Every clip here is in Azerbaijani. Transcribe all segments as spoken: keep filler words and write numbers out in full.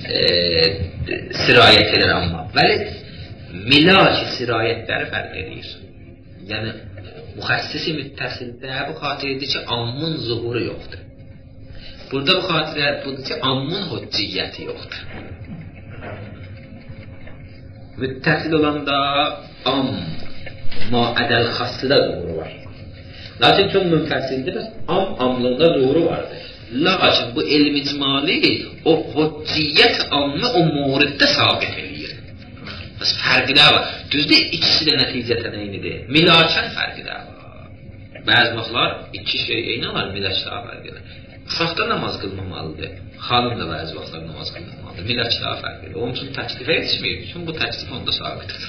e, sirayət edir amma. Vəli mila ki sirayətləri fərq edir. Yəni müxəssisi müttəsildə bu xatirədir ki, ammın zuhuru yoxdur. Burada bu xatirə budur ki, ammın hücciyyəti yoxdur. Müttəsil olanda am, maədəl xaslıda zuhuru var. Lakin çox münfəsildir, am amlığında zuhuru vardır. Lakin bu elm icmali o hücciyyət ammı o muriddə sabit edir. Bəs fərqi də var. Düzdür, ikisi də nəticətən eynidir. Milakən fərqi də var. Bəzi vaxtlar iki şey eyni var, milak daha fərqi də. Uşaqda namaz qılmamalıdır. Xanım da bəzi vaxtlar namaz qılmamalıdır. Milak daha fərqi də. Onun üçün təklifə yetişməyib. Çünki bu təklif onda sabitdir.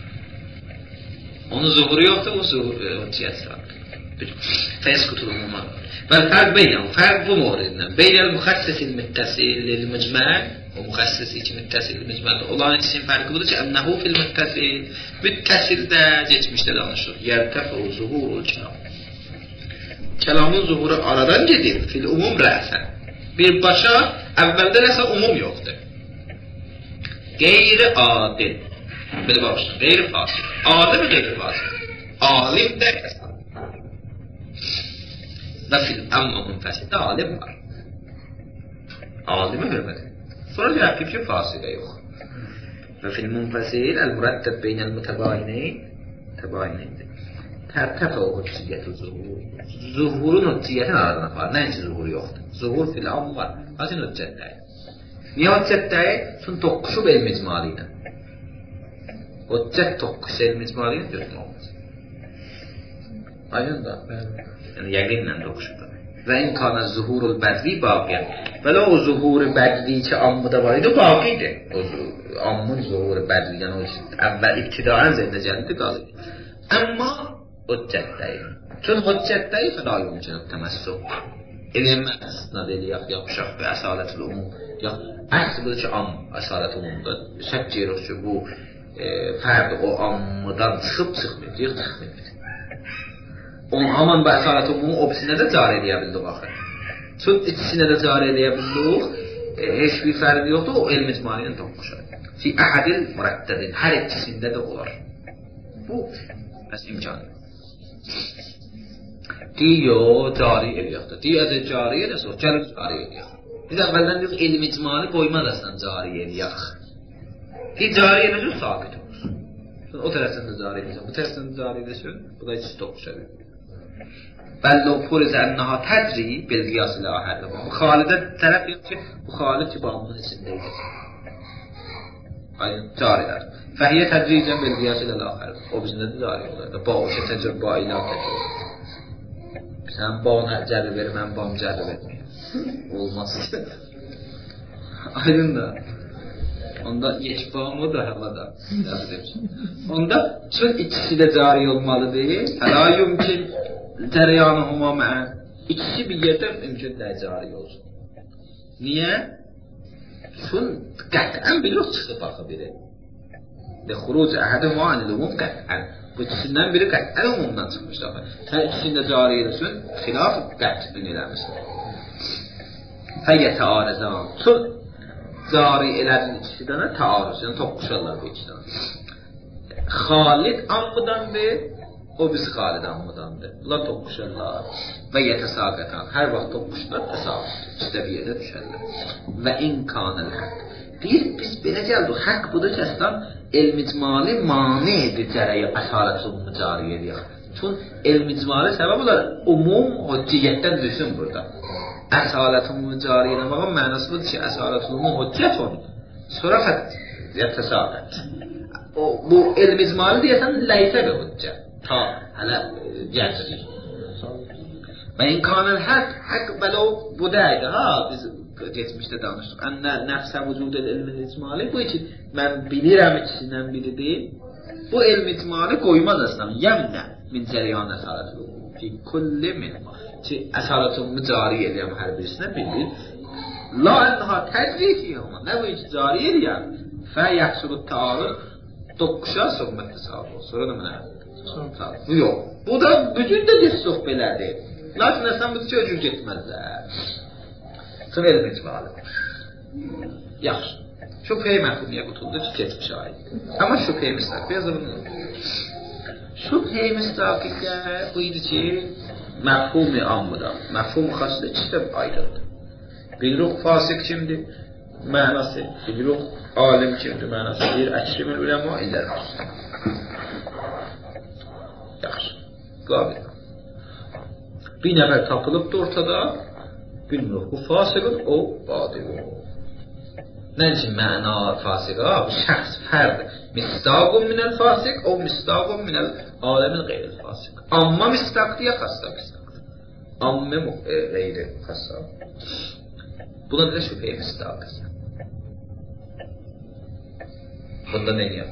Onun zuhuru yoxdur, o hücciyyət sabit. فيسكت الأمومات فالفرق بينهم فرق بموردنا بين المخصص المتصل للمجمع ومخصص المتصل للمجمع olan için farkı budur ki ennehu fil muttasil muttasildə geçmişdə danışır yertəfu zuhurul kelam kelamın zuhuru aradan gedir fil umum rəsən bir başa əvvəldə nəsə umum yoxdur qeyri adil belə başlayın qeyri fasil alim mi qeyri fasil alim də ve fil amma munfəsildə alim var. Alimi hürmət. Sonra cevap ki fasile yok. Ve fil munfəsil el-murattəb beynəl mütəbayinin təbayinində. Tərtəfə o hücciyyəti zuhur. Zuhurun hücciyyətin aradına var. Nəinki zuhuru yoxdur. Zuhur fil amma var. Lakin hüccətdəyi. Niyə hüccətdəyi? Çünki toqquşub elm icmalı ilə. Hüccət toqquşu elm icmalı ilə gözünə olmaz. Aydın da. Yəni yəqinlə toqquşub. Və imkanə zuhurul bədvi baqiyyən. Belə o zuhuru bədvi ki, ammıda var idi, baqidir. O ammın zuhuru bədvi, yəni o əvvəl ibtidaən zəndə gəldi, qalır. Amma hüccətdəyi. Çünki hüccətdəyi fəla yumkinub təməssüq. Elmə istinad eləyək, yapışaq və əsalətül umum. Əsl ki, am əsalət umumda şək yeyirik ki, bu fərd o ammıdan çıxıb çıxmır, deyək çıxmır. Onun haman və əsalət umumu o bisinə də cari edə bildik axı. Çünki ikisinə də cari edə bildik, heç bir fərqi yoxdur, o elm icmali ilə toqquşur. Fi əhədil mürəttədin, hər ikisində də olar. Bu, bəs imkanı. Deyə, cari eləyəkdir. Deyə də cari eləyək, o gəlib cari eləyək. Biz əvvəldən yox, elm icmali qoymadasından cari eləyək. Deyə cari eləyək, sabit olsun. O tərəfdən də cari eləyək, bu tərəfdən də cari eləyək, bu da ikisi toqquşur. Bəlli o porizə ənnaha tədri bilqiyas ilə ahərdə var. Bu xalidə tərəf yox ki, bu xalid ki, bağımın içindəydir. Ayın, carilər. Fəhiyyə tədricən bilqiyas ilə ahərdə. O bizində də cari olar. Bağışa təcrübə ilə təcrübə. Sən bağın cəri verir, mən bağım cəri verməyim. Olmaz. Ayın da. Onda yeç bağımı da hələ da. Onda çün ikisi də cari olmalıdır. Hələ yumkin cərəyanı huma məən. İkisi bir yerdə mümkün də cari olsun. Niyə? Çün qətən bilir çıxıb axı biri. Və xuruc əhədi muanil umum qətən. Bu ikisindən biri qətən umumdan çıxmışdı axı. Sən ikisində cari eləsin, xilaf qətbin eləmişsin. Fəyyətə arəzən. Çün cari elədin ikisi dənə taarruz, yəni toqquşarlar bu iki dənə. Xalid ammıdandır, o biz Xalid ammıdandır. Bunlar toqquşarlar və yətəsaqətən. Hər vaxt toqquşlar təsaqətdir, ikisi bir yerdə düşərlər. Və imkanəl haqq. Deyir, biz belə gəldik, haqq budur ki, əslən, elm-icmali mani edir cərəyə əsalət umumu cari edək. Çünki elm-icmali səbəb olar, umum hücciyyətdən düşün burada. Əsalətümü cari eləmağın mənası budur ki, əsalətümü hüccət olur. Sonra fəqət, təsaqət. Bu elm icmali deyəsən, ləysə bir hüccət. Ta, hələ gətirir. Və imkanən haqq, haqq belə o, bu dəydi, ha, biz geçmişdə danışdıq. Ənə nəfsə vücud elm icmali, bu için mən bilirəm ikisindən biridir. Bu elm icmali qoymaz əslən, yəmnə min cərəyan əsalətü fi kulli minma. Ki, əsalətümü cari eləyəm hər birisinə bilir. La ənəha tədriki yoxma, nə bu iki cari eləyəm? Fə yəxsulu taarıq, toqquşa sohbətdə sahib ol. Sonra da mənə? Bu yox. Bu da bütün də cəssof belədir. Lakin əsən bu cür getməzlər. Sonra elm icmali var. Yaxşı. Şübhə-i məfhumiyə qutuldu ki, keçmişə aiddir. Amma şübhə-i müstaqil yazılır. Şübhə-i müstaqildə bu idi ki, məfhum-i ammıda, məfhum-i xasda ikisi də aydındır. Bilirik fasik kimdir? Mənası. Bilirik alim kimdir? Mənası. Deyir, əkrimil uləma illər xasda. Yaxşı. Qabil. Bir nəfər tapılıbdır ortada, bilmirik, bu fasiqin, o adil o. Nə üçün məna fasiqa? Bu şəxs fərd. Mistaqun minəl fasiq, o mistaqun minəl aləmin qeyril fasiq. Amma mistaqdır ya xasta mistaqdır. Amma qeyri xasta. Buna da şübhə-i mistaqdır. Bunda nə deyəm?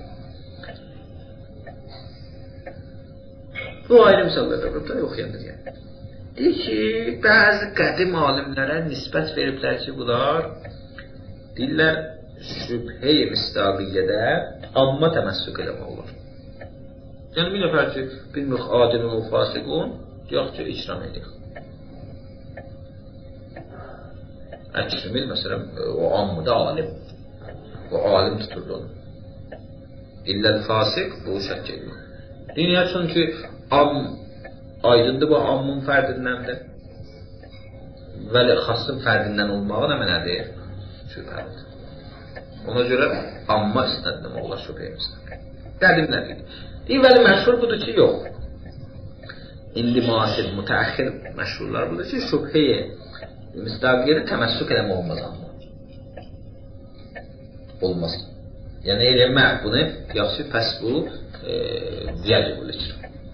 Bu ayrı misallarda burada yoxuyanda deyəm. Deyir ki, bəzi qədim alimlərə nisbət veriblər ki, bunlar deyirlər, şübhə-i müstaqiyyədə amma təməssük eləmək olur. Yəni, bir nəfər ki, bilmirik, adilin o fasiqun, yox ki, icram edir. Əkrimil, məsələn, o ammıda alim. O alim tuturdu onu. İlləl fasiq, bu şək edir. Dünya çünki am, aydındır bu ammun fərdindəndir. Vəli xasın fərdindən olmağı nə mənədir? Şübhədir. Ona görə amma istənilmə olar şübhəyimizdən. Dəlim nədir? Deyir, vəli məşhur budur ki, yox. İndi müasir, mütəəxir məşhurlar budur ki, şübhəyə müstaqiyyədə təməssük eləmə olmaz amma. Olmaz. Yəni, eləmək bunu, yaxşı, pəs bu viyəcib olur.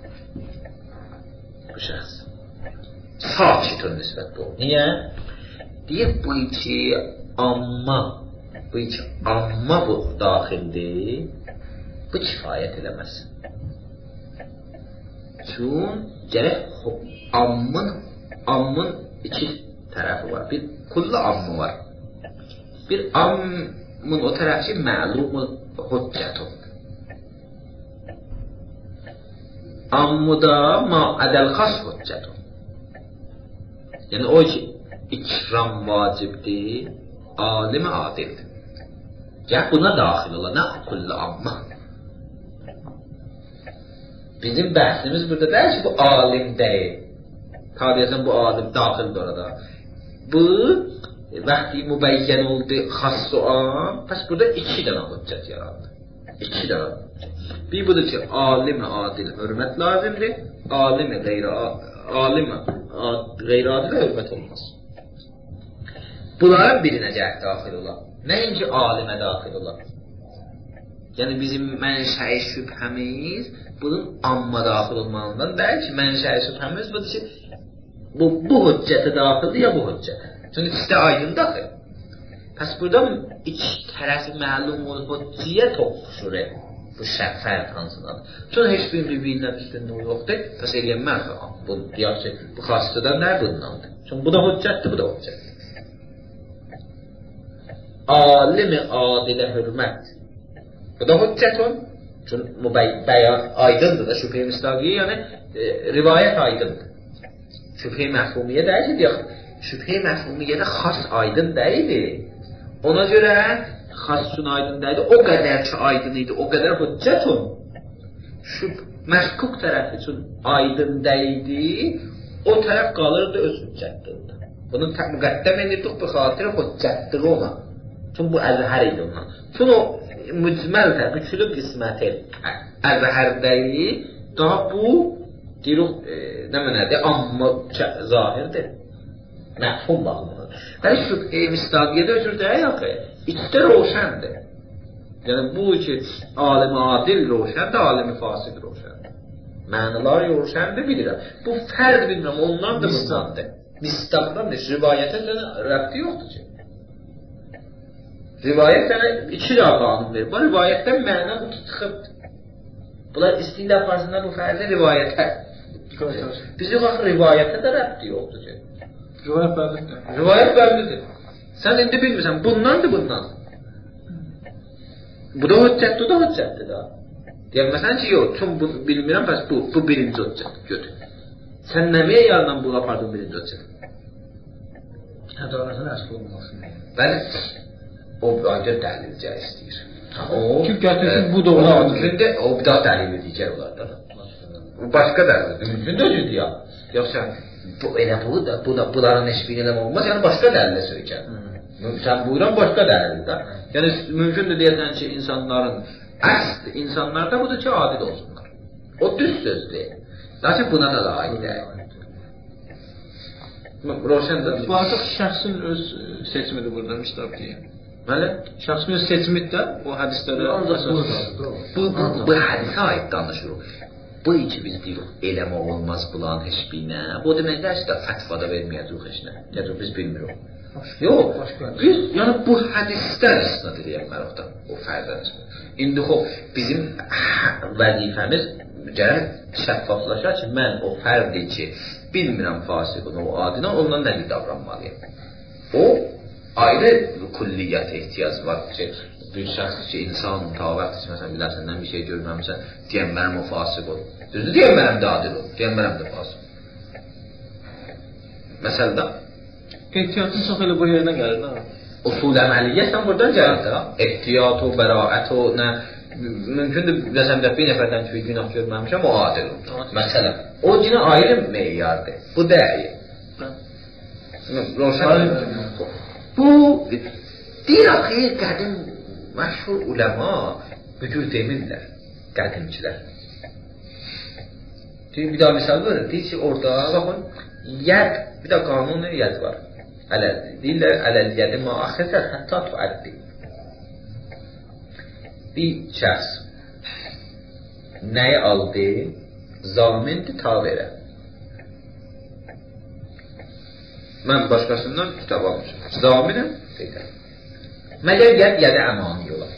Bu şəxs. Sakitun nisbət bu. Niyə? Deyir, bu ki, amma, bu ki, amma bu daxildir, bu kifayət eləməz. Çün, gərək ammın, ammın iki tərəfi var. Bir kullu ammı var. Bir ammın o tərəfi məlumul hüccətun. Ammuda ma'adəl xas hüccətun. Yəni o ki, ikram vacibdir, alim adildir. Gəl buna daxil ola, nə kullu amma. Bizim bəhsimiz burada deyil ki, bu alim deyil. Ta deyəsən, bu alim daxildir orada. Bu, vaxti mübəyyən oldu, xassu am, pəs burada iki dənə hüccət yarandı. İki dənə. Bir budur ki, alim-i adil hörmət lazımdır, alim-i qeyri-adilə hörmət olmaz. Bunların birinə cəhət daxil olar. Nəinki alimə daxil olar. Yəni, bizim mənşəyi şübhəmiz bunun amma daxil olmağından deyil ki, mənşəyi şübhəmiz budur ki, bu, bu hüccətə daxildir ya bu hüccətə. Çünki ikisi aydın daxil. Pəs burada iki tərəfi məlum ol hüccəyə toxuşur bu fərq hansınadır. Çünki heç bir bir-birindən üstündə yoxdur, pəs eləyənməz. Bu, deyək ki, bu xastıdan nə bundandır? Çünki bu da hüccətdir, bu da hüccətdir. Alim-i adilə hürmət. Bu da hüccətun. Çünki bəyan aydındır da şübhə-i müstaqiyyə, yəni e, rivayət aydındır. Şübhə-i məhfumiyyə deyil ki, deyək, şübhə-i məhfumiyyədə xas aydın deyildir. Ona görə xassun aydın deyildir, o qədər ki aydın idi, o qədər hüccətun. Məşkuk tərəfi üçün aydın deyildi, o tərəf qalırdı öz hüccətdirdi. Bunu müqəddəm edirdik, bu xatirə hüccətdir ona. Çünki bu əzhər idi ondan. Çünki o mücməl tərəf, üçlü qisməti əzhər deyil, daha bu deyirik, e, nə mənədir, amma zahirdir. Məhfum baxımından. Bəli, şübhə-i müstaqiyədə özür deyək axı, ikisi roşəndir. Yəni, bu ki, alim-i adil roşəndir, alim-i fasid roşəndir. Mənalar roşəndir, bilirəm. Bu fərd bilmirəm, ondan da bundandır. Mistaqdandır, rivayətə sənə rəbti yoxdur ki. Rivayət sənə iki daha qanun verir. Bu rivayətdən məna bu çıxıbdır. Bunlar istəyirlər farzında bu fərdi rivayətə. Biz yox, axı, rivayətə də rəbti yoxdur ki. Rivayət bəllidir. Rivayət bəllidir. Sən indi bilmirsən, bundandır bundan. Bu da hüccətdir, bu da hüccətdir da. Deyək, məsələn ki, yox, çünki bunu bilmirəm, bəs bu, bu birinci hüccətdir, götür. Sən nəməyə yarından bunu apardın birinci hüccətdir? Ədalətən əsl olmasın. Bəli. o ancaq dəlil caiz istəyir. O ki gətirsin bu da ona mümkündür. O bir daha dəlil digər olardı. Bu başqa dəlildir. Mümkündür özüdür ya. Yoxsa bu elə bu da bu da bunların heç biri eləmə olmaz. Yəni başqa dəlillə söykən. Sən buyuran başqa dəlildir də. Yəni mümkündür deyəsən ki, insanların əsl insanlarda budur ki, adil olsunlar. O düz sözdür. Lakin buna da layiq deyil. Roşendir. Bu artıq şəxsin öz seçimidir burada müstəb deyil. Bəli, şəxsin öz seçimidir də o hədislərə əsas. Bu bu bu hədisə aid danışırıq. Bu iki biz deyirik, eləmə olmaz bulan heç birinə. Bu deməkdir ki, fətvada verməyəcəyik heç nə. Yəni biz bilmirik. Yox, biz yəni bu hədislər isnad edən mərhəmətdən o fərqdir. İndi xoş bizim vəzifəmiz gərək şəffaflaşar ki, mən o fərqdir ki, bilmirəm fasiqın o adına, ondan nədir davranmalıyım. O ayrı külliyyət ehtiyac var ki, bir şəxs ki, insan mütavəqt ki, məsələn, bilərsəndən bir şey görməmişsə, deyən mənim o fasiq ol. Düzdür, deyən mənim də adil ol, deyən mənim də fasiq ol. Məsələdə ehtiyatın çox elə bu yerinə gəlir, nə? Usul əməliyyə sən buradan gəlir də. Ehtiyat o, bəraət o, nə? Mümkündür, məsələn, bir nəfərdən ki, günah görməmişəm, o adil ol. Məsələn, o yine ayrı meyardır. Bu değil. Roşan. Bu deyir axı qədim məşhur ulema müdür demirlər, qədimçilər. Bir daha misal verir, deyir ki, orada baxın, yəd, bir də qanun yəd var. Ələl, deyirlər, ələl yədi müaxizər, hətta tuəddi. Bir şəxs nəyi aldı? Zamindir ta verə. Mən başqasından kitab almışım. Zaminəm, deyirəm. Məgər yəd, yədi əmani olar.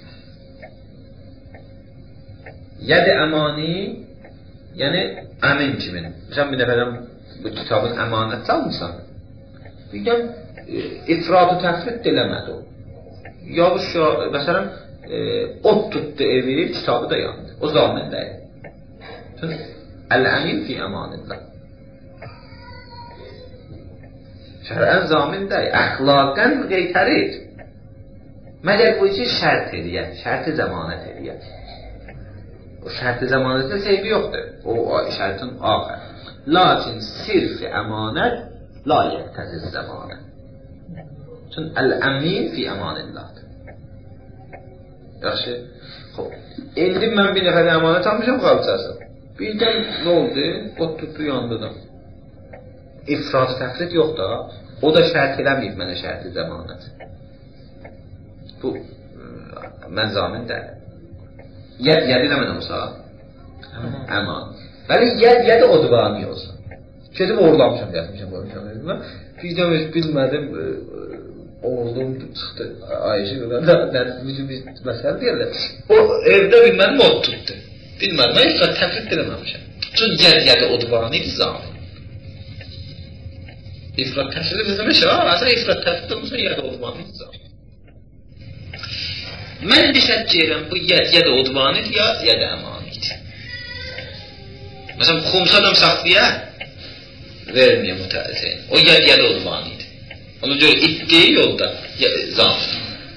Yədi əmani, yəni əmin kimin. Sən bir nəfərdən bu kitabın əmanət almışsan, deyirəm, ifrat-ı təfrid eləmədi o. Yavuz ya, məsələn, e, ot tutdu evi, kitabı da yandı. O zamin deyil. Əl-əmin fi əmanillah. Şərən zamin deyil. Əxlaqən qeytərid. Məgər bu için şərt eləyət, şərti zəmanət eləyət. O şərti zəmanətdə seybi yoxdur. O şərtin axır. Lakin sirf-i əmanət la yəqtəziz zəmanət. Çünki əl-əmin fi əmanillahdır. Yaxşı. Xoş. İndi mən bir nəfərə əmanət almışam qalacaqsın. Birdən nə oldu? Ot tutdu yandı da. İfrat təfrid yox da. O da şərt eləməyib mənə şərti zəmanət. Bu mən zamin deyil. Yəd, yəd eləmən olsa? Əman. Bəli, yəd, yəd odvani olsa. Gedib oğurlamışam, gəlmişəm, qoymuşam. Birdən heç bilmədim, oğlum çıxdı, Ayşə qədər, bizim bir məsələ deyirlər. O evdə bilmədim, od tutdu. Bilmədim, mən ifrat təfrid eləməmişəm. Çünki yəd, yəd odvani idi zamin. İfrat təfrid eləməmişəm, aslında ifrat təfrid olmuşsa yəd odvani idi zamin. Mən desək deyirəm, bu yəd, yəd odvani idi, ya yəd əmani idi. Məsələn, xumsadan saxlaya verməyə mütəəzzəyin. O yəd, yəd odvani idi. Ona görə itdiyi yolda zamin.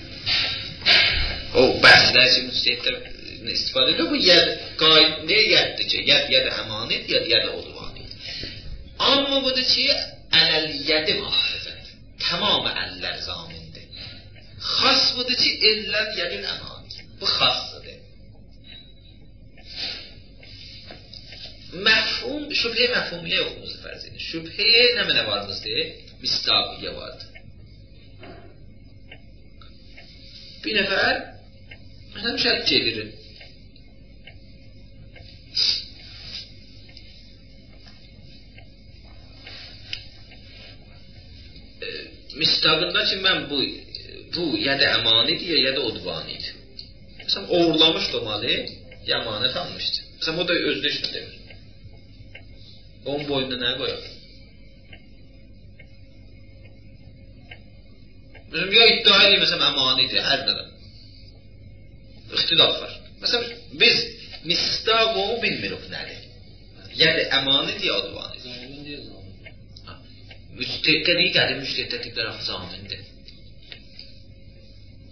O bəhslər üçün müstəhidlər istifadə ediyor. Bu yəd, ne yəddir ki? Yəd, yəd əmanid, yəd, yəd odvanid. Amma budur ki, ələl yədi mahirət. Tamamı əllər zamindir. Xas budur ki, əllər yədin əmanid. Bu xasıdır. Məfhum, şübhə məfhumiyyə yoxumuzu fərz edir. Şübhə nə mənə varmızdır? Misdaqiyyə vardır. Bir nəfər məsələn şək gedir. Misdaqında ki, mən bu bu ya da əmanid ya ya da odvanid. Məsələn, uğurlamışdı o malı, ya əmanət almışdı. Məsələn, o da özdə işlə demir. Onun boynuna nə qoyar? Məsələn, ya iddia edeyim, məsələn, əmanid ya, hər nədən. İxtilaf var. Məsələn, biz misdaq onu bilmirik nədir. Ya da əmanid ya odvanid. Müstəqəli gəlir, müştəhiddə tiplər axı zamindir.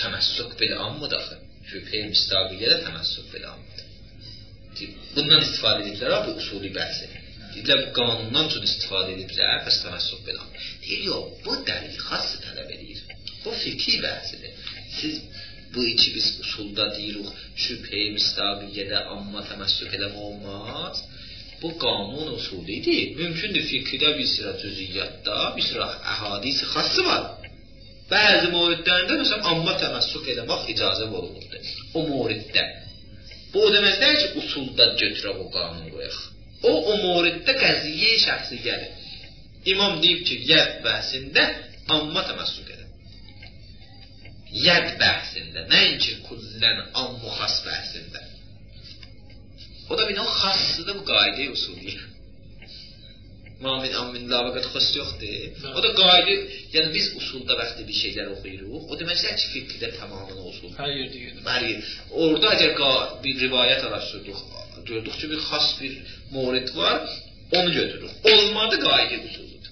temassuk bil amma daxil. Şübhe müstaqiyə də temassuk bil ammadır. Bundan istifadə ediblər bu usuli bəhsi. Deyirlər bu qanundan çox istifadə ediblər, pəs temassuk bil amma. Deyir yox, bu dəlil xası tələb edir. Bu fikri bəhsidir. Siz bu iki biz usulda deyirik, şübhe müstaqiyyədə amma temassuk eləmə olmaz. Bu qanun usulidir. Mümkündür fikridə bir sıra cüziyyatda, bir sıra əhadisi xası var. Bəzi mövridlərində məsələn amma temassuk eləmək icazə olunubdur. O mövriddə. Bu o demək deyil ki, usulda götürək o qanunu qoyaq. O, o mövriddə qəziyyə şəxsi gəlir. İmam deyib ki, yəd bəhsində amma temassuk edə. Yəd bəhsində, nəinki kullən ammu xas bəhsində. O da bir o xassıdır bu qaydə usuliyyə. Mamin ammin lavaqat xas yoxdur. O da qayda, yəni biz usulda vaxtı bir şeylər oxuyuruq. O deməksə ki, fiqhdə tamamını usul. Hər yerdə gedir. Hər yer. Orada əgər bir rivayət araşdırdıq, gördük ki, bir xas bir mövrid var, onu götürürük. Olmadı qayda usuldur.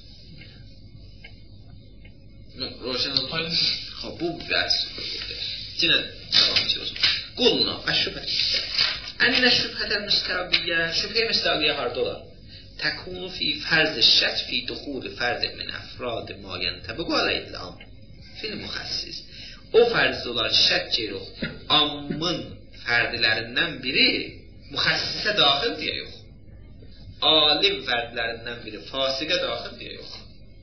Roşan oldu. Ha bu bəs. Yenə davam ediyoruz. Qulna əşşübhə. Ənə şübhətəl müstəqiyyə, şübhə müstəqiyyə harda olar? تكون في فرض الشك في دخول فرد من افراد ما ينطبق عليه الامر في المخصص. O farz olan şək yox. Amın fərdlərindən biri müxəssisə daxil deyə yox. Alim fərdlərindən biri fasiqə daxil deyə yox.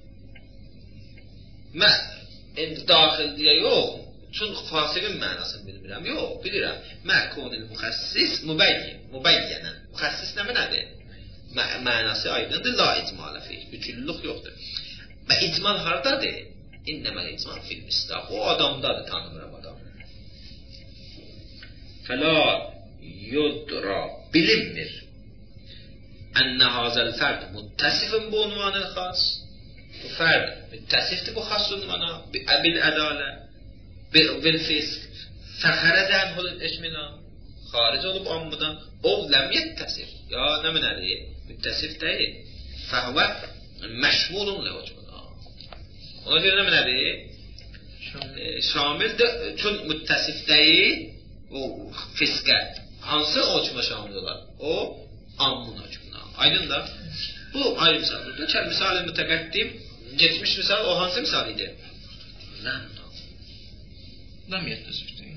Mən indi daxil deyə yox. Çünki fasiqin mənasını bilmirəm. Yox, bilirəm. Məkunil müxəssis mübəyyin, mübəyyənən. Müxəssis nə nədir? Mənası aydındır, la icmalə feyl, bütünlük yoxdur. Və icmal haradadır? İnnəməl icmal fil mistaq, o adamdadır, tanımıram adam. Fəla yudra, bilinmir. Ənə hazəl fərd müttəsifin bu unvanın xas. Bu fərd müttəsifdir bu xas unvana, bil ədalə, bil fisk, fəxərədən hulun eşminan, xaric olub ammudan, o ləm yettəsif. Ya nə mənədir? Müttəsif deyil. Fəhvə məşmulun levacımına. Ona görə nə mənədir? Şamildir. Çün müttəsif deyil, o fiskə. Hansı hocuma şamil olar? O, ammun hocumuna. Aydın da? Bu ayrı misaldır. Geçər misal-i mütəqəddim, geçmiş misal, o hansı misal idi? Ləm. Ləm yettəsif deyil.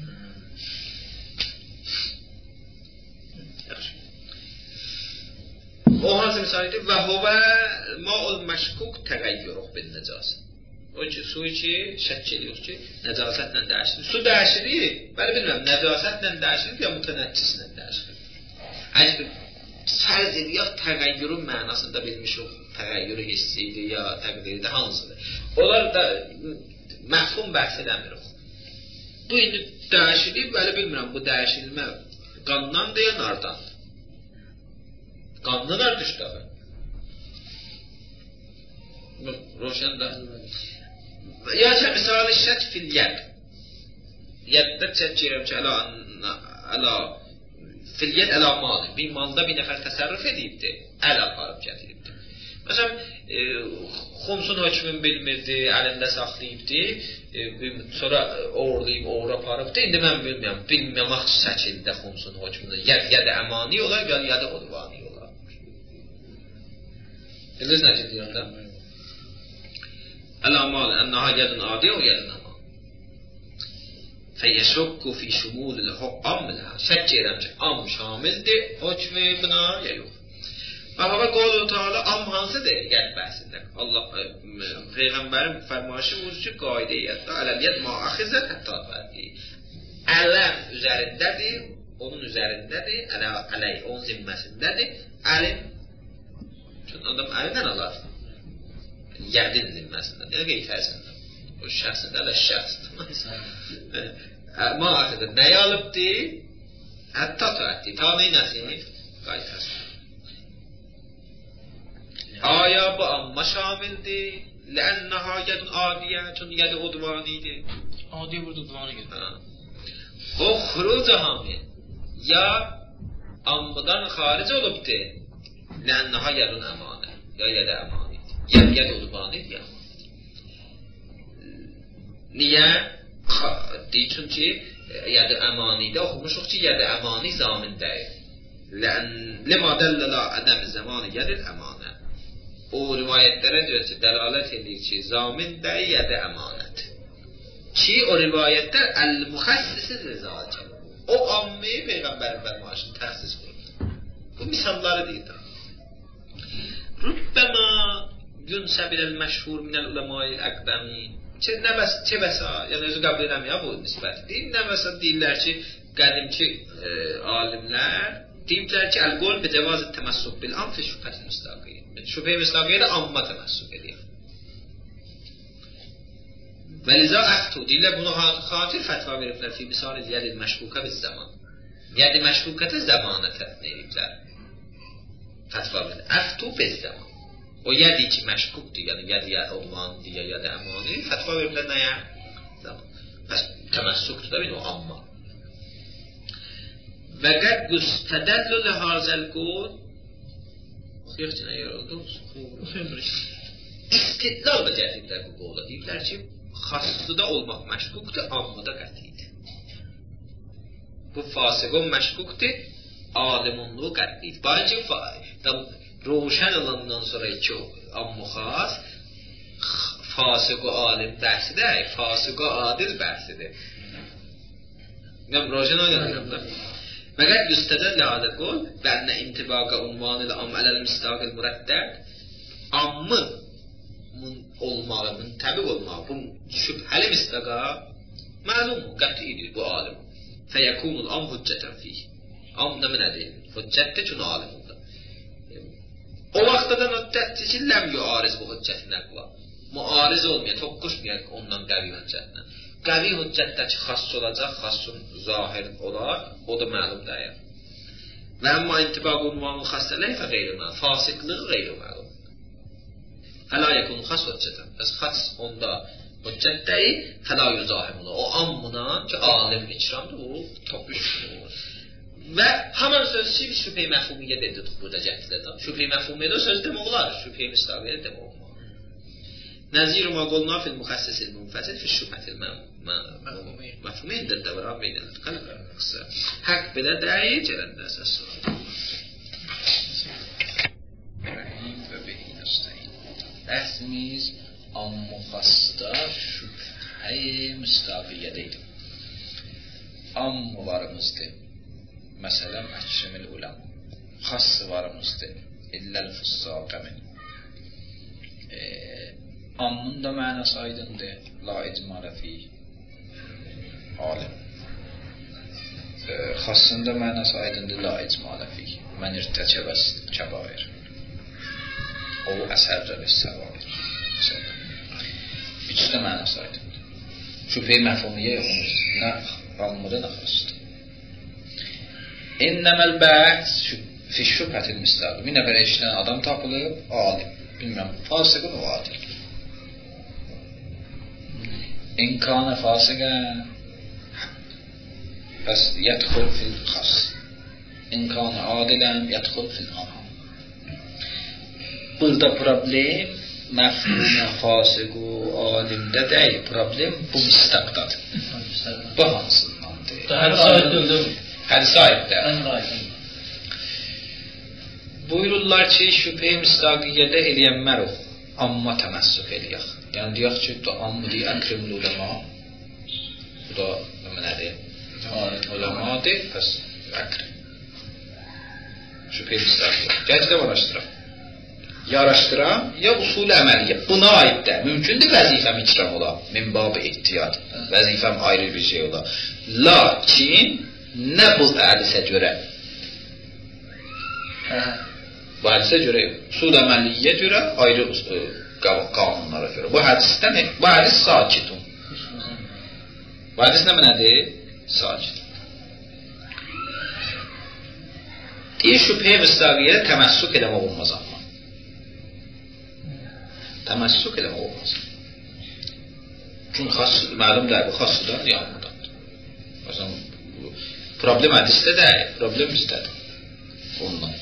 O hansı misalidir? Və huvə ma'ul məşkuk təqəyyürüq bin nəcəsə. O ki, su ki, şək ediyor ki, nəcasətlə dəyişilir. Su dəyişilir, bəli bilməm, nəcasətlə dəyişilir ya mütənəccüslə dəyişilir. Əgər fərz ediyor, təqəyyürün mənasında bilmişik, təqəyyürü hissiydi ya təqdirdə hansıdır. Onlar da məfhum bəhs edəmirik. Bu indi dəyişilir, bəli bilmirəm, bu dəyişilmə qandandır ya nardandır. Qanlı var düşdü. Roşan da. Ya ki, misal-i şək fil yəd. Yəddə çəkirəm ki, əla, fil yəd əla malı. Bir malda bir nəfər təsərrüf edibdir, əl aparıb gətiribdir. Məsələn, xumsun hökmün bilmirdi, əlində saxlayıbdır, sonra oğurlayıb, oğur aparıbdır. İndi mən bilmirəm, bilməmək şəkildə xumsun hökmünü. Yəd əmani olar, yəd odvani olar. Bilirsiniz nə ki deyirəm də? Əl-amal, ənəha yədin adi o yədin amal. Fəyəşokku fi şumulil ammilə. Şək edirəm ki, am şamildir, hökmü buna ya yox. Və hava qolu Teala am hansıdır? Yəd bəhsində. Allah, Peyğəmbərin fərmayışı vurur ki, qaydə yəddə, ələl-yəd ma'axizət hətta fərqli. Ələm üzərindədir, onun üzərindədir, ələy, onun zimməsindədir, əlin çünki adam əlindən alar. Yədin zilməsində, nə qeytəsində. O şəxsində ələ şəxsdir. Ma'axıdır, nəyə alıbdır? Hətta təətdir. Ta neynəsin? Qaytəsində. Aya bu amma şamildir. Lənnəha yədun adiyə. Çünki yədi udvanidir. Adiyə burada udvanı gedir. O xuruca hamil. Ya ammudan xaric olubdur. Lənnəha yədun əmanə. Ya yədə əmanid. Ya yəd udvanid ya. Niyə? دی چون چی ید امانی ده خموش چی ید امانی زامن ده لأن لما دل عدم زمان ید الامانه او روایت داره چه دلالت اید چی زامن ده ید امانت چی او روایت در المخصص رضاجه او عامه پیغمبر فرمایش تخصیص کنید bu misalları değil. ربما ينسب الى المشهور من العلماء الاقدمین چه نبس چه بسا یعنی از قبل نمیاد bu nisbat değil ne mesela değiller ki qədimki alimlər deyiblər ki el-qol bi cevaz at-tamassuk bil am fi şübhət müstaqiyyə. Şübhə müstaqiyyə də amma tamassuk edir. Və liza əxtu deyirlər bunu xatir fətva veriblər fi misal yəd məşkukə biz zaman. Yəd məşkukətə zamana təqdim ediblər. Fətva verir. Əxtu biz zaman. O yədi ki məşkukdur, yəni yəd ya olmandır ya yəd əmani fətva veriblər nəyə? Zaman. Bəs təməssukdur da bir o amma. Və qəd güstədəllu ləhazəl qul oxuyaq ki nə yer oldu? İstidlal da gətiriblər bu qolda. Deyiblər ki xaslıda olmaq məşkukdur, ammada qətidir. Bu fasiqon məşkukdur, alimunluğu qətidir. Bayıcı روشن olandan sonra ki amma xas fasıq o alim bəhsidir, fasıq o adil bəhsidir. Mən roşan oynayacağım da. Məqəd yüstədəl ləadə qol və ənə intibaqə unvanı ilə am ələl müstaqil mürəddəd ammın olmağı, müntəbiq olmağı, bu şübhəli müstaqa məlum, qətidir bu alim. Fəyəkunul am hüccətən fiyh. Am da mənədir? Hüccətdir çünə alimdir. O vaxtdan hüccətdir ki, ləm yuariz bu hüccətin əqla. Muariz olmayan, toqquşmayan ondan qəvi hüccətinə. Qəvi hüccətdəki xas olacaq, xasın zahir olar, o da məlum dəyər. Və əmma intibaq unvanın xaslələ fə qeyri məlum, fasiqlığı qeyri məlum. Fəla yəkun xas hüccətən. Bəs xas onda hüccət deyil, fəla yüzahimuna. O ammına ki, alim ikramdır, o toqquşmayan. Və haman söz ki, biz şübhə-i məfhumiyyə dedik burada gətiriləcəm. Şübhə-i məfhumiyyə də söz demək olar, şübhə-i müstaqiyyə demək olmaz. Nəzir ma qolna fil müxəssisil münfəsil fi şübhətil məfhumiyyə də dəvran beynələr. Qəlbə haqq belə deyil, gələndə əsas sorar. Rəhim və beyin əstəyin. Bəhsimiz ammuxasda şübhə-i müstaqiyyə deyil. Ammularımızdır. Məsələn, əkrimil uləm. Xassı varımızdır. İlləl fıssaqə min. Ammun da mənası aydındır. La icmalə fi. Alim. Xassın da mənası aydındır. La icmalə fi. Mən irtəkəbəs kəbair. O əsərrə və səvair. Üçü də mənası aydındır. Şübhə-i məfhumiyyə yoxumuz. Nə ammuda, nə xasdır. İnnəməl bəhs fi şübhətil müstəqim. Bir nəfər eşlən adam tapılıb, alim. Bilməm, fasıqın o adil. İnkanə fasıqən bəs yədxul fil xas. İnkanə adilən yədxul fil anam. Burada problem məfhumə fasıq o alimdə deyil. Problem bu müstəqdadır. Bu hansındandır? Hədis aiddir. Hədis aiddir. Buyururlar ki, şübhə-i müstaqiyədə eləyənmər o. Amma təməssük eləyək. Yəni deyək ki, bu ammı deyək, əkrimul uləma. Bu da nədir? Uləmadır, pəs əkrim. Şübhə-i müstaqiyyə. Gəcdə araşdıraq. Ya araşdıraq, ya usul əməliyyə. Buna aiddir. Mümkündür vəzifəm ikram ola. Min babı ihtiyat. Vəzifəm ayrı bir şey ola. Lakin nə bu hədisə görə? Bu hədisə görə yox. Usul əməliyyə görə, ayrı qanunlara görə. Bu hədisdə nə? Bu hədis sakitun. Bu hədis nə mənədir? Sakit. Deyir, şübhə-i müstaqiyyə təməssük eləmək olmaz amma. Təməssük eləmək olmaz. Çünki məlum deyil, bu xasıdan yanındadır. Məsələn, problem hədisdə deyil, problem bizdədir. Ondan.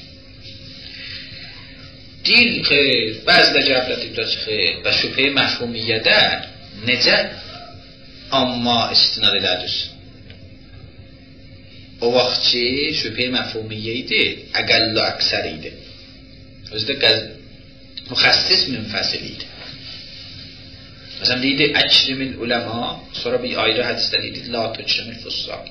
Deyil xeyr, bəzilə cəhəblə deyiblər ki, xeyr və şübhə-i məhfumiyyədə necə amma istinad elədir. O vaxt ki, şübhə məfhumiyyə idi, əqəllu əksər idi. Özdə qəz müxəssis münfəsil idi. Məsələn, deyildi, əkrimil uləma, sonra bir ayrı hədisdə deyildi, la tükrimil fussaq.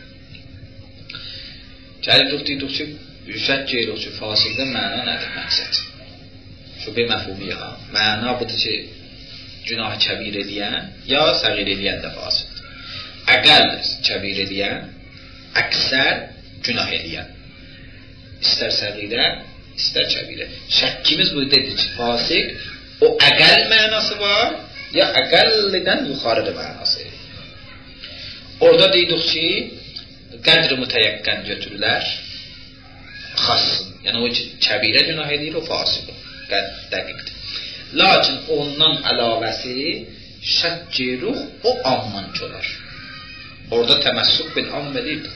Gəlib deyildik ki, şək geyir o ki, fasildə məna nədir məqsəd? Şübhə məfhumiyyə ha. Məna budur ki, günah kəbir eləyən, ya səğir eləyən də fasildir. Əqəl kəbir eləyən, əksər günah eləyən. İstər səğirə, istər kəbirə. Şəkkimiz bu dedi ki, fasik, o əqəl mənası var, ya əqəllidən yuxarıdır mənası. Orada deydik ki, qədr-i mütəyyəqqən götürürlər, xassın. Yəni o ki, kəbirə günah edir, o fasik o. Dəqiqdir. Lakin ondan əlavəsi şəkki ruh o amman olar. Orada təməssük bil amm edirdi.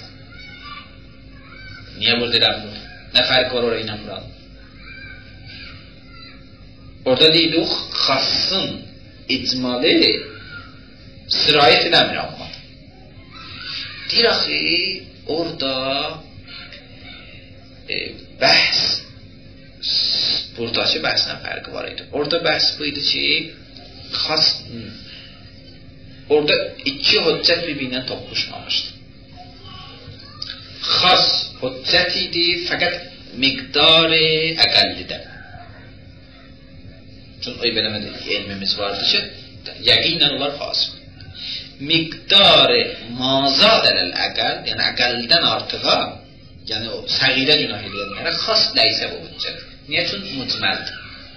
Niyə burada eləmir? Nə fərq var oraya ilə buranın? Orada deyildik, xassın icmalı sirayət eləmir amma. Deyir axı, orada e, bəhs buradakı bəhsdən fərqi var idi. Orada bəhs bu idi ki, xas orada iki hüccət bir-birindən toqquşmamışdı. Xas hüccət idi, fəqət miqdarı əqəllidə. Çünki o beləmədə elmimiz vardı ki, yəqinən onlar fasıq. Miqdarı mazad ələl əqəl, yəni əqəllidən artığa, yəni o səğirə günah eləyənlərə xas ləysə bu hüccət. Niyə? Çünki mücməldir.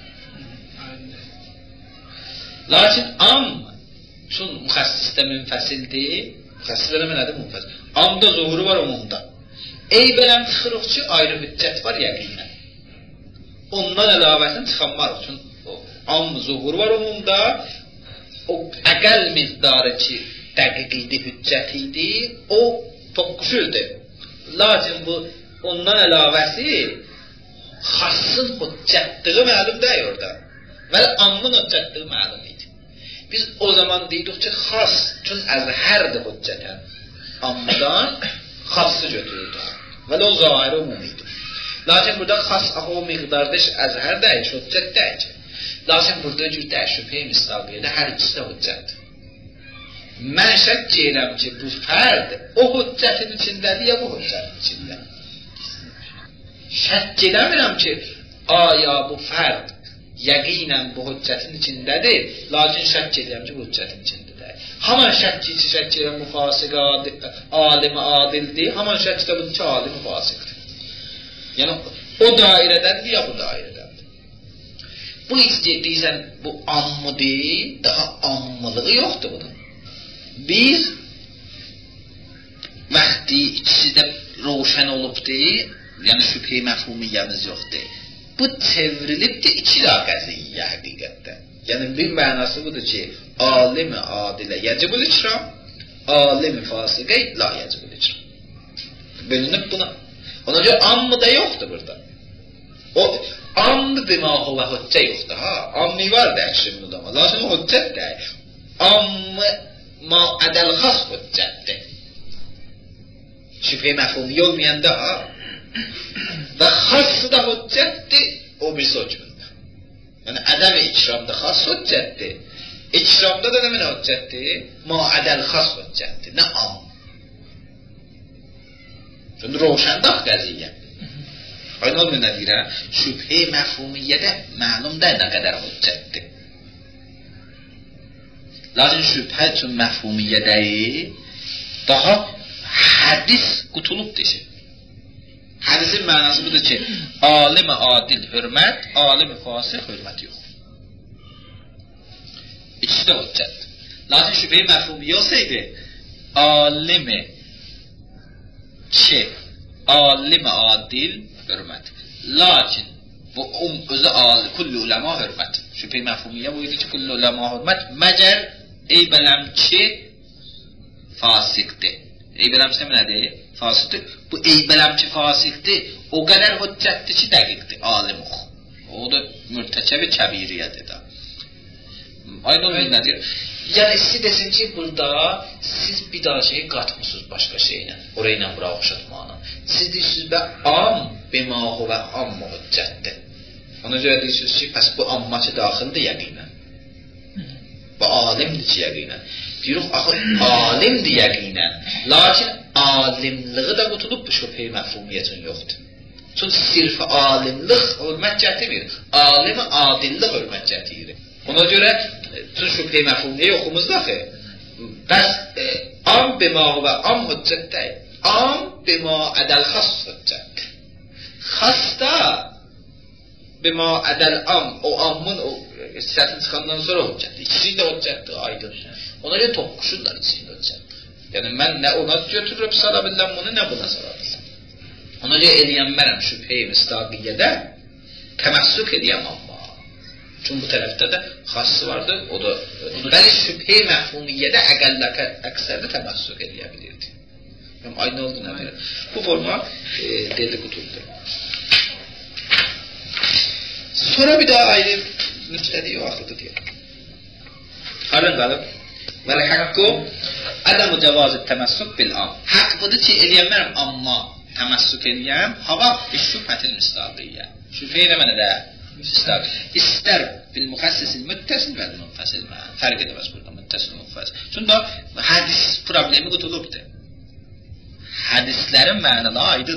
Lakin am, çünki müxəssisdə münfəsildir, müxəssisdə nədir münfəsil? Amda zuhuru var umumda. Ey bələm çıxırıq ki, ayrı hüccət var yəqinən. Ondan əlavəsini çıxanmarıq. Çünki am zuhuru var umumda, o əqəl miqdarı ki, dəqiq idi, hüccət idi, o toqquşurdu. Lakin bu, ondan əlavəsi, xassın hüccətliği məlum deyil orada. Vəli ammın hüccətliği məlum idi. Biz o zaman deydik ki, xas, çünki əzhərdir hüccətən. Ammadan xassı götürürdük. Vəli o zahiri umum idi. Lakin burada xas axı o miqdarda əzhər deyil, hüccət deyil. Lakin burada cürdə şübhə misdaqiyədə hər ikisi də hüccətdir. Mən şək deyirəm ki, bu fərd o hüccətin içindədir, ya bu hüccətin içindədir. Şək edəmirəm ki, aya bu fərd yəqinən bu hüccətin içindədir, lakin şək edirəm ki, bu hüccətin içindədir. Haman şək ki, şək edirəm bu fasıq alimi adildir, haman şək də budur ki, alimi fasıqdır. Yəni, o dairədəndir, ya bu dairədəndir. Bu istəyirsən, bu ammıdır, daha ammılığı yoxdur bunun. Biz, vaxtı ikisi də roşən olubdur, yəni şübhə məfhumiyyəmiz yoxdur. Bu çevrilibdir iki daha qəziyyə həqiqətdə. Yəni bir mənası budur ki, alim-i adilə yəcibül ikram, alim-i fasiqə la yəcibül ikram. Bölünüb buna. Ona görə ammı da yoxdur burada. O ammı bimahı və hüccə yoxdur. Ha, ammi var da əkşimli udama. Lakin o hüccət deyil. Ammı ma ədəl xas hüccətdir. Şübhə məfhumiyyə olmayanda ha. Və xası da hüccətdir, o bir söcmündə. Yəni, ədəm-i ikramda xas hüccətdir. İkramda da nə mənə hüccətdir? Ma-ədəl xas hüccətdir, nə am. Çünki roşəndaq qəziyyə. Aynı olmuyor nə deyirəm? Şübhə məfhumiyyədə məlumdə nə qədər hüccətdir. Lakin şübhə üçün məfhumiyyədəyi daha hədis qutulub deşir. Hədisin mənası budur ki, alim-i adil hörmət, alim-i fasıq hörmət yox. İkisi də hüccətdir. Lakin şübhə-i məfhumiyyə olsaydı, alim-i ki, alim-i adil hörmət. Lakin bu um, özü kulli uləma hörmət. Şübhə-i məfhumiyyə bu idi ki, kulli uləma hörmət, məgər ey bələm ki, fasiqdir. Ey bələm ki, nədir? Fasıqdır. Bu eybələmçi fasiqdir, o qədər hüccətdir ki, dəqiqdir, alim oxu. O da mürtəkəbi kəbiriyyədir də. Aynı olmayın nədir? Yəni siz desin ki, burada siz bir daha şeyi qatmısınız başqa şeylə. Orayı ilə bura oxşatmağına. Siz deyirsiniz və am bimahu və amma hüccətdir. Ona görə deyirsiniz ki, pəs bu ammaçı daxildir yəqinən. Bu alimdir ki, yəqinən. Deyirik, axı alimdir yəqinən. Lakin alimliği də qutulub bu şübhə-i məfhumiyyətin yoxdur. Çünki sirf alimlik hörmət gətirir. Alimi adillik hörmət gətirir. Ona görə şübhə-i məfhumiyyə yoxumuz daxı. Bəs e, am bimahu və am hüccətdə am bima ədəl xas hüccətdir. Xasda bima ədəl am, o amın o hissəsini çıxandan sonra hüccətdir. İkisi də hüccətdir, aydın. Ona görə toqquşurlar ikisində hüccətdir. Yəni mən nə ona götürüb sala biləm bunu, nə buna sala biləm. Ona görə eləyənmərəm şübhə-i mistaqiyyədə təməssük edəyəm amma. Çünki bu tərəfdə də xassı vardır, o da bəli şübhə-i məfhumiyyədə əqəlləkə əksərdə təməssük edə bilirdi. Yəni aynı oldu nə deyir. Bu forma e, dedi qutuldu. Sonra bir daha ayrı nüqtədi o axıdı deyir. Alın qalıb. Vəl haqqu ədəmu cəvazı təməssük bil am. Haqq budur ki, eləyənmərəm amma təməssük eləyəm. Hava şübhətin müstaqiyyə. Şübhə eləmənə də müstaq. İstər bil müxəssisil müttəsil və müntəsil mən. Fərq edəməz burada müttəsil müxəssisil. Çünki hədis problemi qutulubdur. Hədislərin mənalı aydındır.